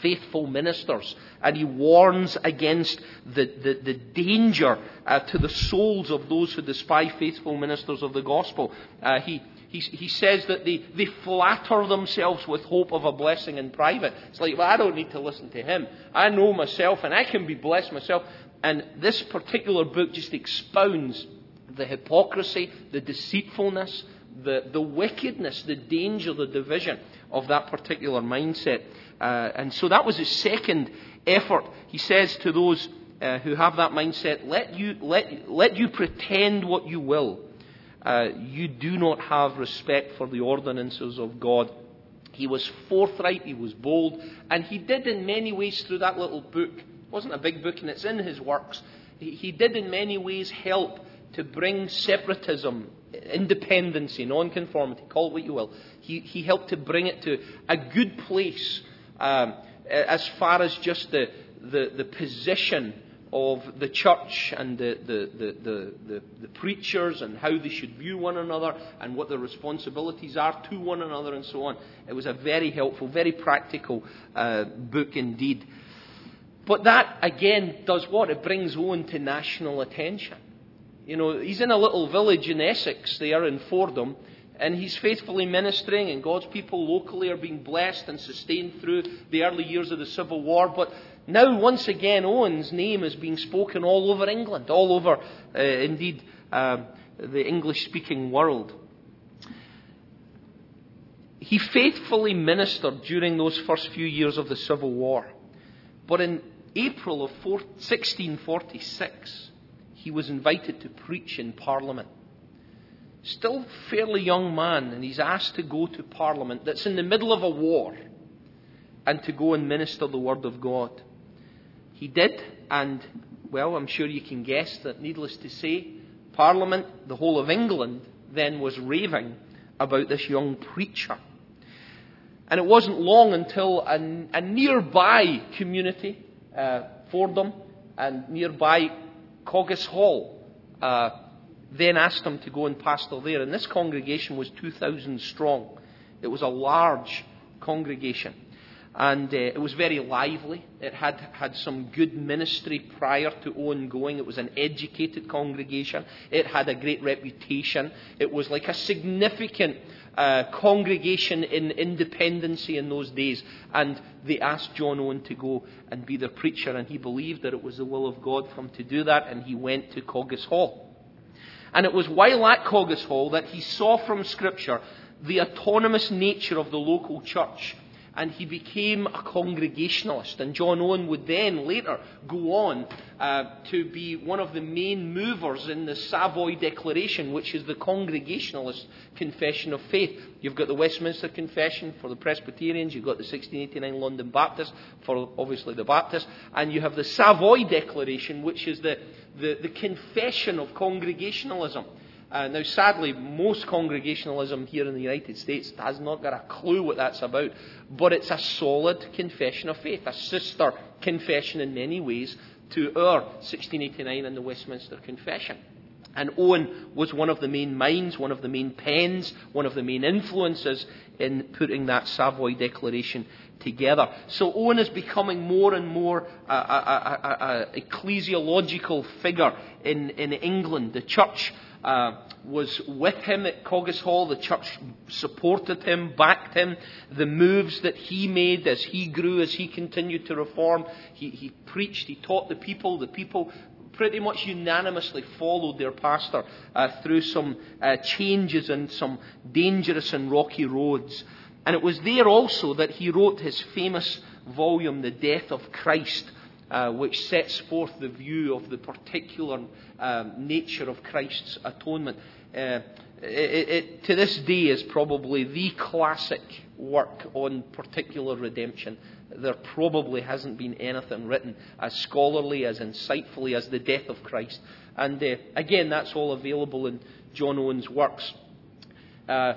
faithful ministers, and he warns against the, the, the danger uh, to the souls of those who despise faithful ministers of the gospel. Uh, he, he, he says that they, they flatter themselves with hope of a blessing in private. It's like, well, I don't need to listen to him. I know myself, and I can be blessed myself. And this particular book just expounds the hypocrisy, the deceitfulness, the, the wickedness, the danger, the division of that particular mindset. Uh, and so that was his second effort. He says to those uh, who have that mindset, let you, let, let you pretend what you will. Uh, you do not have respect for the ordinances of God. He was forthright, he was bold, and he did in many ways through that little book. It wasn't a big book, and it's in his works. He, he did in many ways help to bring separatism, independency, non-conformity, call it what you will. He, he helped to bring it to a good place um, as far as just the, the, the position of the church and the, the, the, the, the, the preachers and how they should view one another and what their responsibilities are to one another and so on. It was a very helpful, very practical uh, book indeed. But that, again, does what? It brings Owen to national attention. You know, he's in a little village in Essex there in Fordham, and he's faithfully ministering, and God's people locally are being blessed and sustained through the early years of the Civil War. But now, once again, Owen's name is being spoken all over England, all over, uh, indeed, um, the English-speaking world. He faithfully ministered during those first few years of the Civil War. But in April of sixteen forty-six, he was invited to preach in Parliament. Still fairly young man, and he's asked to go to Parliament that's in the middle of a war and to go and minister the Word of God. He did, and, well, I'm sure you can guess that, needless to say, Parliament, the whole of England, then was raving about this young preacher. And it wasn't long until a, a nearby community, uh, Fordham, and nearby Coggis Hall, uh, then asked him to go and pastor there. And this congregation was two thousand strong. It was a large congregation. And uh, it was very lively. It had had some good ministry prior to Owen going. It was an educated congregation. It had a great reputation. It was like a significant uh, congregation in independency in those days. And they asked John Owen to go and be their preacher. And he believed that it was the will of God for him to do that. And he went to Coggis Hall. And it was while at Coggis Hall that he saw from Scripture the autonomous nature of the local church. And he became a Congregationalist. And John Owen would then later go on uh, to be one of the main movers in the Savoy Declaration, which is the Congregationalist Confession of Faith. You've got the Westminster Confession for the Presbyterians. You've got the sixteen eighty-nine London Baptist for obviously the Baptists. And you have the Savoy Declaration, which is the, the, the confession of Congregationalism. Uh, now, sadly, most Congregationalism here in the United States has not got a clue what that's about. But it's a solid confession of faith, a sister confession in many ways to our sixteen eighty-nine and the Westminster Confession. And Owen was one of the main minds, one of the main pens, one of the main influences in putting that Savoy Declaration together. So Owen is becoming more and more a, a, a, a, a ecclesiological figure in, in England. The church Uh, was with him at Coggis Hall. The church supported him, backed him. The moves that he made as he grew, as he continued to reform, he, he preached, he taught the people. The people pretty much unanimously followed their pastor uh, through some uh, changes and some dangerous and rocky roads. And it was there also that he wrote his famous volume, The Death of Christ, Uh, which sets forth the view of the particular um, nature of Christ's atonement. Uh, it, it, to this day is probably the classic work on particular redemption. There probably hasn't been anything written as scholarly, as insightfully as The Death of Christ. And uh, again, that's all available in John Owen's works. Uh,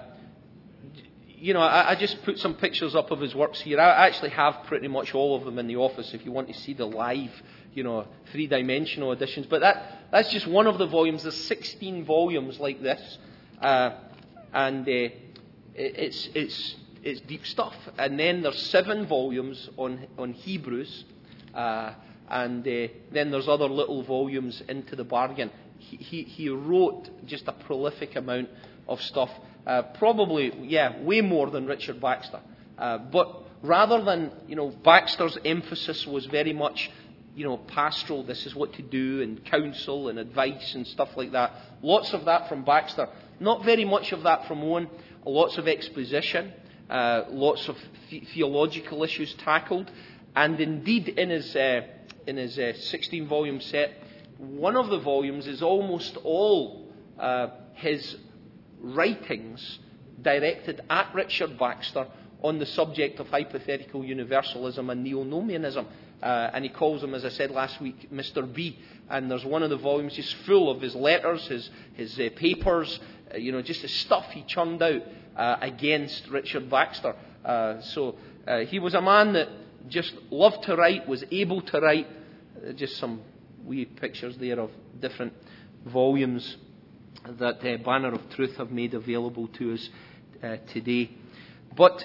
You know, I, I just put some pictures up of his works here. I actually have pretty much all of them in the office if you want to see the live, you know, three-dimensional editions. But that that's just one of the volumes. There's sixteen volumes like this. Uh, and uh, it's, it's, it's deep stuff. And then there's seven volumes on on Hebrews, uh, and uh, then there's other little volumes into the bargain. He, he, he wrote just a prolific amount of stuff, uh, probably, yeah, way more than Richard Baxter. Uh, but rather than, you know, Baxter's emphasis was very much, you know, pastoral, this is what to do, and counsel and advice and stuff like that. Lots of that from Baxter. Not very much of that from Owen. Lots of exposition, uh, lots of the- theological issues tackled. And indeed, in his uh, in his uh, sixteen-volume set, one of the volumes is almost all uh, his writings directed at Richard Baxter on the subject of hypothetical universalism and neo-nomianism. Uh, and he calls him, as I said last week, Mister B. And there's one of the volumes just full of his letters, his his uh, papers, uh, you know, just the stuff he churned out uh, against Richard Baxter. Uh, so uh, he was a man that just loved to write, was able to write. Uh, just some wee pictures there of different volumes that uh, Banner of Truth have made available to us uh, today. But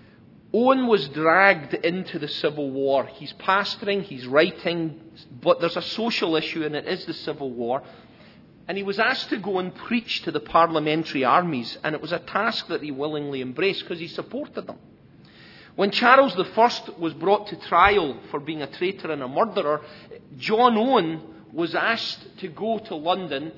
Owen was dragged into the Civil War. He's pastoring, he's writing, but there's a social issue, and it is the Civil War. And he was asked to go and preach to the parliamentary armies, and it was a task that he willingly embraced because he supported them. When Charles the First was brought to trial for being a traitor and a murderer, John Owen was asked to go to London.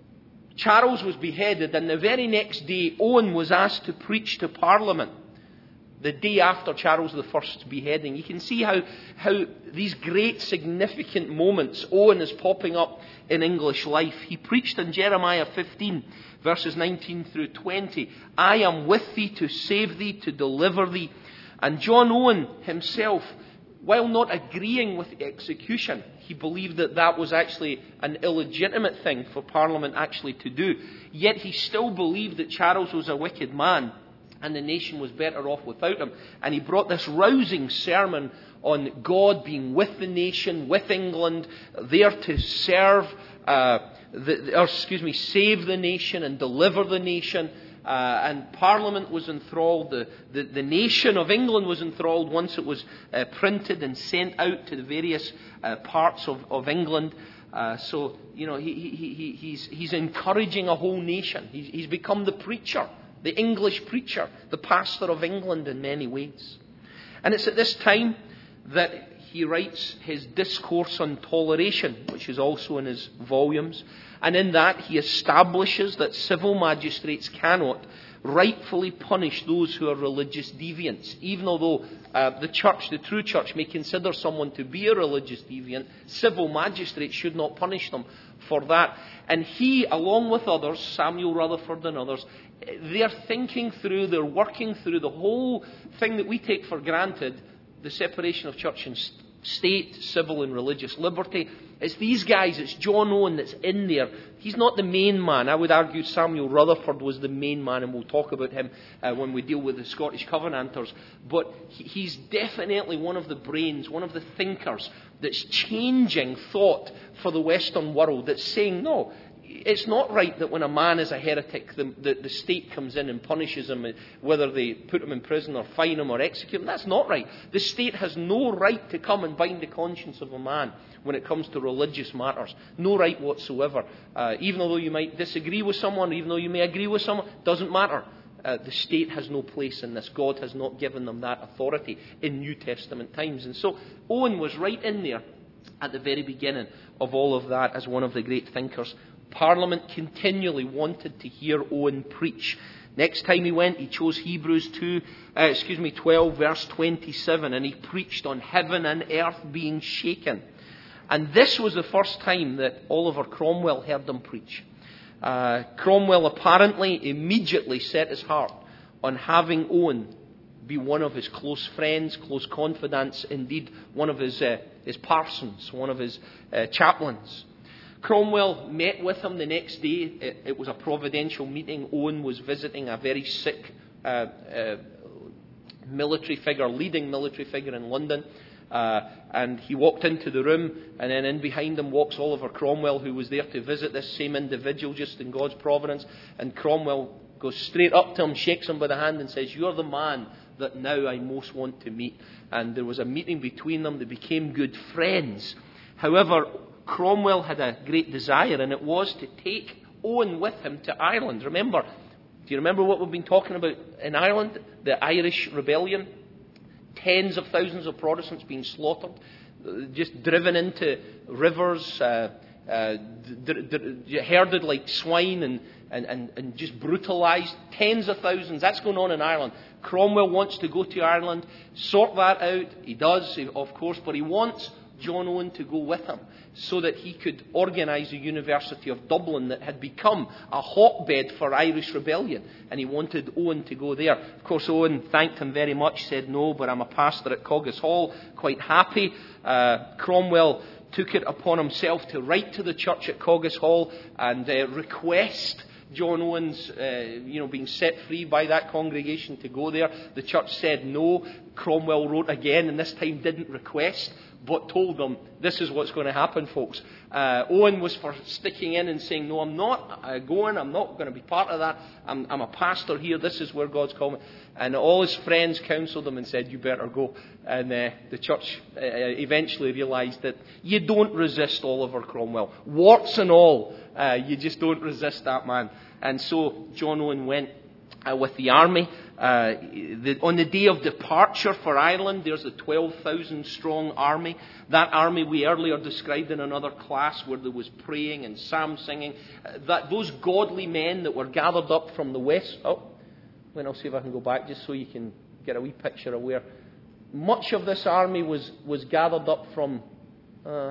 Charles was beheaded, and the very next day, Owen was asked to preach to Parliament. The day after Charles the First's beheading. You can see how, how these great significant moments, Owen is popping up in English life. He preached in Jeremiah fifteen, verses nineteen through twenty. I am with thee to save thee, to deliver thee. And John Owen himself, while not agreeing with execution, he believed that that was actually an illegitimate thing for Parliament actually to do. Yet he still believed that Charles was a wicked man, and the nation was better off without him. And he brought this rousing sermon on God being with the nation, with England, there to serve, uh, the, or excuse me, save the nation and deliver the nation. Uh, and Parliament was enthralled. The, the, the nation of England was enthralled once it was uh, printed and sent out to the various uh, parts of, of England. Uh, so, you know, he, he, he, he's, he's encouraging a whole nation. He's, he's become the preacher. The English preacher, the pastor of England in many ways. And it's at this time that he writes his Discourse on Toleration, which is also in his volumes. And in that he establishes that civil magistrates cannot rightfully punish those who are religious deviants. Even although uh, the church, the true church, may consider someone to be a religious deviant, civil magistrates should not punish them for that. And he, along with others, Samuel Rutherford and others, they're thinking through, they're working through the whole thing that we take for granted, the separation of church and state, civil and religious liberty. It's these guys, it's John Owen that's in there. He's not the main man. I would argue Samuel Rutherford was the main man, and we'll talk about him uh, when we deal with the Scottish Covenanters. But he, he's definitely one of the brains, one of the thinkers that's changing thought for the Western world, that's saying, no, it's not right that when a man is a heretic, the, the, the state comes in and punishes him, whether they put him in prison or fine him or execute him. That's not right. The state has no right to come and bind the conscience of a man when it comes to religious matters. No right whatsoever. Uh, even though you might disagree with someone, even though you may agree with someone, doesn't matter. Uh, the state has no place in this. God has not given them that authority in New Testament times. And so Owen was right in there at the very beginning of all of that as one of the great thinkers. Parliament continually wanted to hear Owen preach. Next time he went, he chose Hebrews two, uh, excuse me, twelve, verse twenty-seven, and he preached on heaven and earth being shaken. And this was the first time that Oliver Cromwell heard him preach. Uh, Cromwell apparently immediately set his heart on having Owen be one of his close friends, close confidants, indeed one of his uh, his parsons, one of his uh, chaplains. Cromwell met with him the next day. It, it was a providential meeting. Owen was visiting a very sick uh, uh, military figure, leading military figure in London. Uh, and he walked into the room, and then in behind him walks Oliver Cromwell, who was there to visit this same individual just in God's providence. And Cromwell goes straight up to him, shakes him by the hand and says, "You're the man that now I most want to meet." And there was a meeting between them. They became good friends. However, Cromwell had a great desire, and it was to take Owen with him to Ireland. Remember, do you remember what we've been talking about in Ireland? The Irish Rebellion. Tens of thousands of Protestants being slaughtered, just driven into rivers, uh, uh, d- d- d- herded like swine and, and, and, and just brutalised. Tens of thousands. That's going on in Ireland. Cromwell wants to go to Ireland, sort that out. He does, of course, but he wants John Owen to go with him so that he could organise the University of Dublin that had become a hotbed for Irish rebellion, and he wanted Owen to go there. Of course, Owen thanked him very much, said, "No, but I'm a pastor at Coggas Hall, quite happy." Uh, Cromwell took it upon himself to write to the church at Coggas Hall and uh, request John Owen's, uh, you know, being set free by that congregation to go there. The church said no. Cromwell wrote again, and this time didn't request, but told them, "This is what's going to happen, folks." Uh, Owen was for sticking in and saying, "No, I'm not uh, going. I'm not going to be part of that. I'm, I'm a pastor here. This is where God's calling." And all his friends counselled him and said, "You better go." And uh, the church uh, eventually realised that you don't resist Oliver Cromwell. Warts and all, uh, you just don't resist that man. And so John Owen went uh, with the army. Uh, the, on the day of departure for Ireland, there's a twelve thousand strong army. That army we earlier described in another class where there was praying and psalm singing. Uh, that those godly men that were gathered up from the west. Oh, well, I'll see if I can go back just so you can get a wee picture of where much of this army was, was gathered up from uh,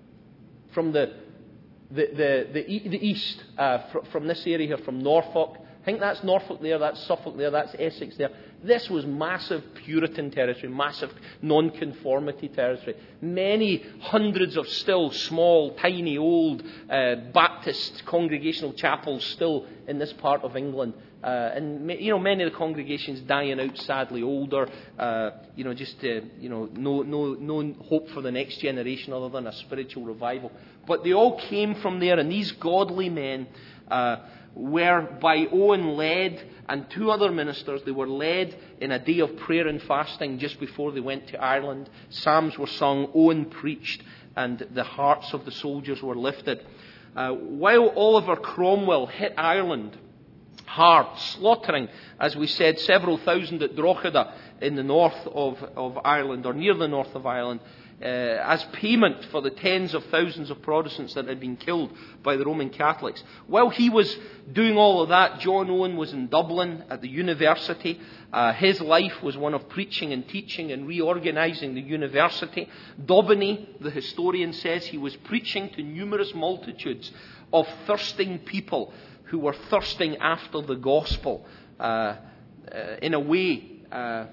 from the the the, the, e- the east, uh, fr- from this area here, from Norfolk. I think that's Norfolk there, that's Suffolk there, that's Essex there. This was massive Puritan territory, massive non-conformity territory. Many hundreds of still small, tiny, old uh, Baptist congregational chapels still in this part of England. Uh, and, you know, many of the congregations dying out, sadly older. Uh, you know, just, uh, you know, no, no, no hope for the next generation other than a spiritual revival. But they all came from there, and these godly men uh, were by Owen led, and two other ministers. They were led in a day of prayer and fasting just before they went to Ireland. Psalms were sung, Owen preached, and the hearts of the soldiers were lifted. Uh, while Oliver Cromwell hit Ireland hard, slaughtering, as we said, several thousand at Drogheda in the north of, of Ireland, or near the north of Ireland, uh, as payment for the tens of thousands of Protestants that had been killed by the Roman Catholics. While he was doing all of that, John Owen was in Dublin at the university. Uh, his life was one of preaching and teaching and reorganising the university. Daubeny, the historian, says he was preaching to numerous multitudes of thirsting people who were thirsting after the gospel uh, uh, in a way uh,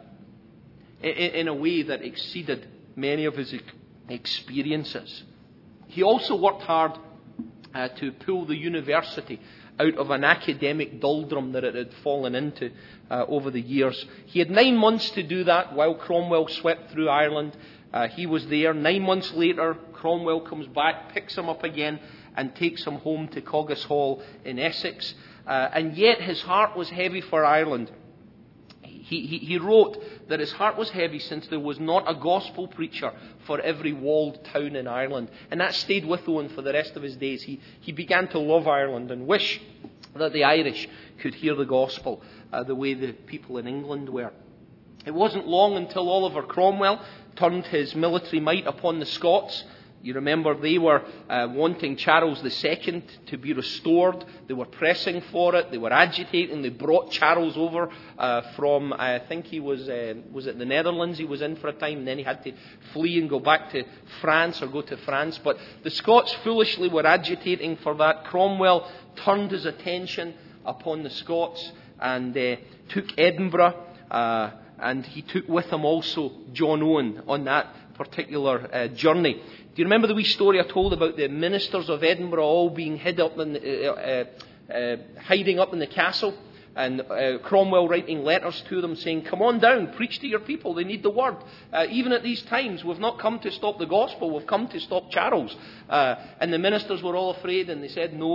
in, in a way that exceeded many of his experiences. He also worked hard uh, to pull the university out of an academic doldrum that it had fallen into uh, over the years. He had nine months to do that while Cromwell swept through Ireland. Uh, he was there. Nine months later, Cromwell comes back, picks him up again, and takes him home to Coggas Hall in Essex. Uh, and yet his heart was heavy for Ireland. He, he, he wrote that his heart was heavy since there was not a gospel preacher for every walled town in Ireland. And that stayed with Owen for the rest of his days. He, he began to love Ireland and wish that the Irish could hear the gospel uh, the way the people in England were. It wasn't long until Oliver Cromwell turned his military might upon the Scots. You remember they were uh, wanting Charles the Second to be restored. They were pressing for it. They were agitating. They brought Charles over uh, from, I think he was, uh, was it the Netherlands he was in for a time, and then he had to flee and go back to France or go to France. But the Scots foolishly were agitating for that. Cromwell turned his attention upon the Scots and uh, took Edinburgh, uh, and he took with him also John Owen on that particular uh, journey. Do you remember the wee story I told about the ministers of Edinburgh all being hid up in the, uh, uh, uh, hiding up in the castle, and uh, Cromwell writing letters to them saying, "Come on down, preach to your people, they need the word. Uh, even at these times, we've not come to stop the gospel, we've come to stop Charles." Uh, and the ministers were all afraid, and they said no.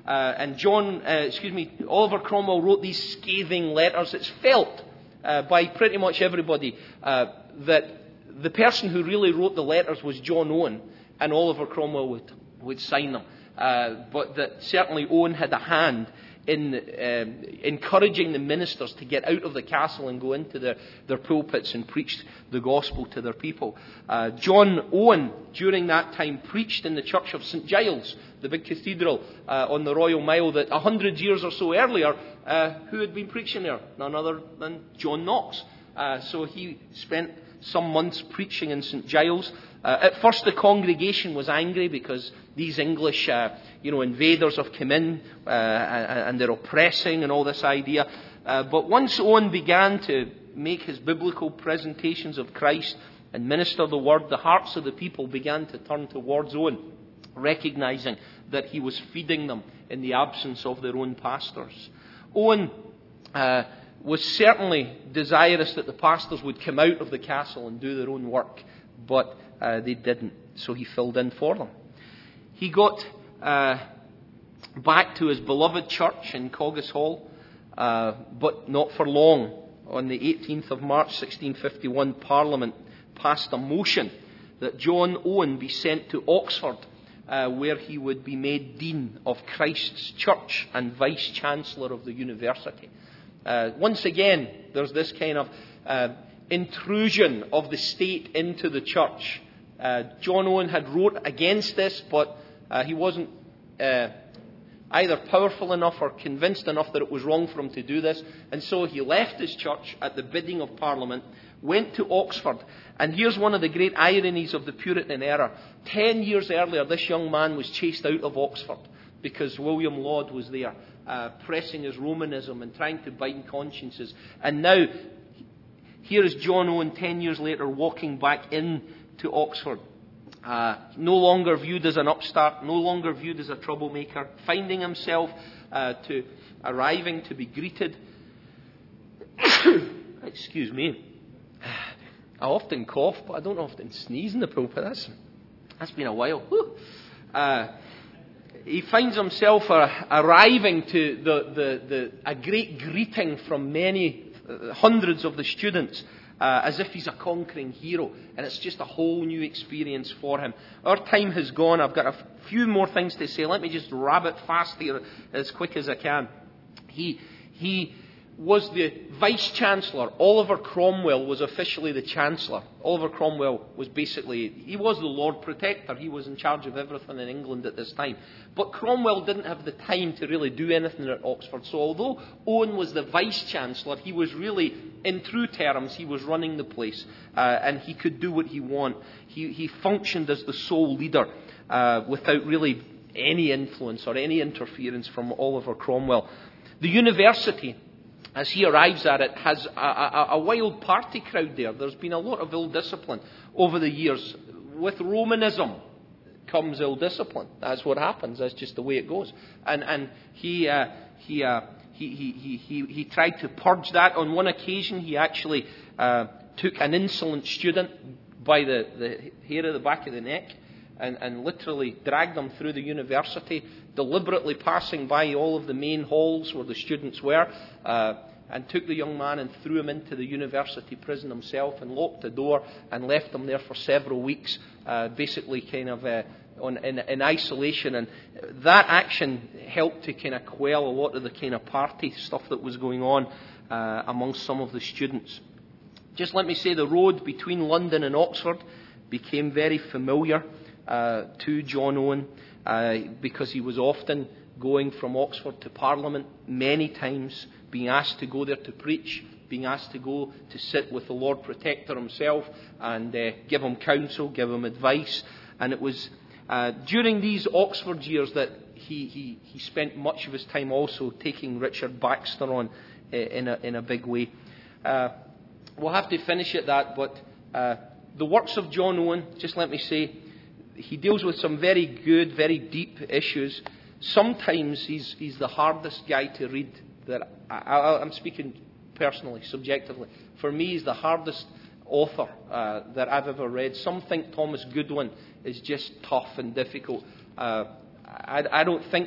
Uh, and John, uh, excuse me, Oliver Cromwell wrote these scathing letters. It's felt uh, by pretty much everybody uh, that the person who really wrote the letters was John Owen, and Oliver Cromwell would, would sign them. Uh, but that certainly Owen had a hand in um, encouraging the ministers to get out of the castle and go into their, their pulpits and preach the gospel to their people. Uh, John Owen, during that time, preached in the church of Saint Giles, the big cathedral uh, on the Royal Mile, that a hundred years or so earlier, uh, who had been preaching there? None other than John Knox. Uh, so he spent some months preaching in Saint Giles. Uh, at first the congregation was angry because these English uh, you know, invaders have come in uh, and they're oppressing and all this idea. Uh, but once Owen began to make his biblical presentations of Christ and minister the word, the hearts of the people began to turn towards Owen, recognizing that he was feeding them in the absence of their own pastors. Owen uh, was certainly desirous that the pastors would come out of the castle and do their own work, but uh, they didn't, so he filled in for them. He got uh, back to his beloved church in Coggas Hall, uh, but not for long. On the eighteenth of March sixteen fifty-one, Parliament passed a motion that John Owen be sent to Oxford, uh, where he would be made Dean of Christ's Church and Vice-Chancellor of the University. Uh, once again, there's this kind of uh, intrusion of the state into the church. Uh, John Owen had wrote against this, but uh, he wasn't uh, either powerful enough or convinced enough that it was wrong for him to do this. And so he left his church at the bidding of Parliament, went to Oxford. And here's one of the great ironies of the Puritan era. Ten years earlier, this young man was chased out of Oxford because William Laud was there, uh, pressing his Romanism and trying to bind consciences. And now, here is John Owen, ten years later, walking back in to Oxford. Uh, no longer viewed as an upstart, no longer viewed as a troublemaker, finding himself uh, to arriving to be greeted. Excuse me. I often cough, but I don't often sneeze in the pulpit. That's, that's been a while. Uh, he finds himself uh, arriving to the, the, the, a great greeting from many uh, hundreds of the students. Uh, as if he's a conquering hero, and it's just a whole new experience for him. Our time has gone. I've got a f- few more things to say. Let me just rabbit fast here as quick as I can. He, he was the Vice-Chancellor. Oliver Cromwell was officially the Chancellor. Oliver Cromwell was basically, he was the Lord Protector. He was in charge of everything in England at this time. But Cromwell didn't have the time to really do anything at Oxford. So although Owen was the Vice-Chancellor, he was really, in true terms, he was running the place. Uh, and he could do what he wanted. He, he functioned as the sole leader uh, without really any influence or any interference from Oliver Cromwell. The university, as he arrives at it, has a, a, a wild party crowd there. There's been a lot of ill discipline over the years. With Romanism comes ill discipline. That's what happens. That's just the way it goes. And and he uh, he, uh, he he he he he tried to purge that. On one occasion, he actually uh, took an insolent student by the, the hair of the back of the neck and, and literally dragged them through the university, deliberately passing by all of the main halls where the students were, uh, and took the young man and threw him into the university prison himself and locked the door and left him there for several weeks, uh, basically kind of uh, on, in, in isolation. And that action helped to kind of quell a lot of the kind of party stuff that was going on uh, amongst some of the students. Just let me say, the road between London and Oxford became very familiar uh, to John Owen, uh, because he was often going from Oxford to Parliament many times, being asked to go there to preach, being asked to go to sit with the Lord Protector himself and uh, give him counsel, give him advice. And it was uh, during these Oxford years that he, he, he spent much of his time also taking Richard Baxter on uh, in, a, in a big way. Uh, we'll have to finish at that, but uh, the works of John Owen, just let me say, he deals with some very good, very deep issues. Sometimes he's, he's the hardest guy to read. That I, I, I'm speaking personally, subjectively. For me, he's the hardest author uh, that I've ever read. Some think Thomas Goodwin is just tough and difficult. Uh, I, I don't think that,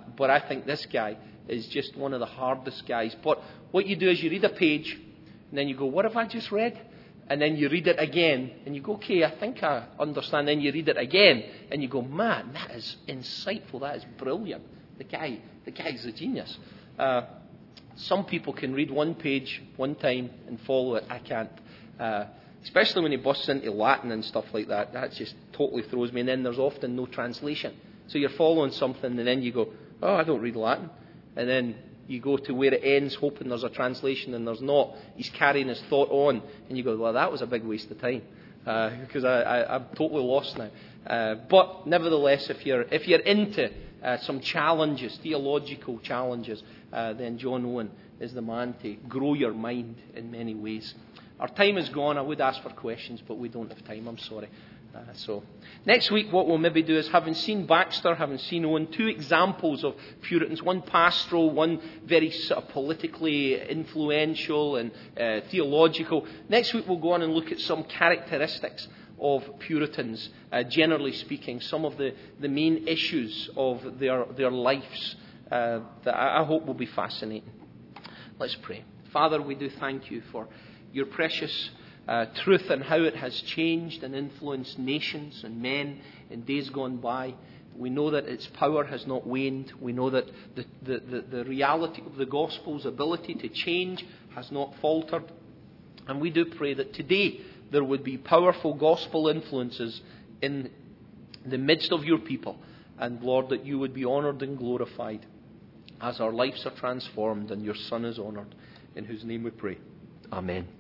but I think this guy is just one of the hardest guys. But what you do is you read a page, and then you go, what have I just read? And then you read it again, and you go, okay, I think I understand. Then you read it again, and you go, man, that is insightful. That is brilliant. The guy, the guy's a genius. Uh, some people can read one page one time and follow it. I can't. Uh, especially when he busts into Latin and stuff like that. That just totally throws me. And then there's often no translation. So you're following something, and then you go, oh, I don't read Latin. And then you go to where it ends, hoping there's a translation, and there's not. He's carrying his thought on, and you go, well, that was a big waste of time, uh, because I, I, I'm totally lost now. Uh, but nevertheless, if you're if you're into uh, some challenges, theological challenges, uh, then John Owen is the man to grow your mind in many ways. Our time is gone. I would ask for questions, but we don't have time. I'm sorry. Uh, so next week what we'll maybe do is, having seen Baxter, having seen Owen, two examples of Puritans, one pastoral, one very sort of politically influential and uh, theological. Next week we'll go on and look at some characteristics of Puritans, uh, generally speaking, some of the, the main issues of their, their lives uh, that I, I hope will be fascinating. Let's pray. Father, we do thank you for your precious uh, truth and how it has changed and influenced nations and men in days gone by. We know that its power has not waned. We know that the, the, the, the reality of the gospel's ability to change has not faltered. And we do pray that today there would be powerful gospel influences in the midst of your people. And Lord, that you would be honoured and glorified as our lives are transformed and your Son is honoured. In whose name we pray. Amen.